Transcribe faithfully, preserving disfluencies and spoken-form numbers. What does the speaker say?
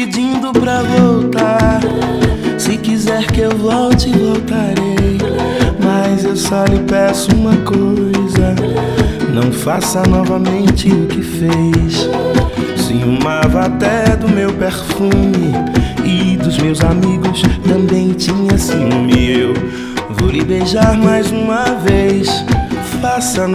pedindo pra voltar. Se quiser que eu volte, voltarei. Mas eu só lhe peço uma coisa: não faça novamente o que fez. Ciumava até do meu perfume e dos meus amigos também tinha ciúme. Eu vou lhe beijar mais uma vez. Faça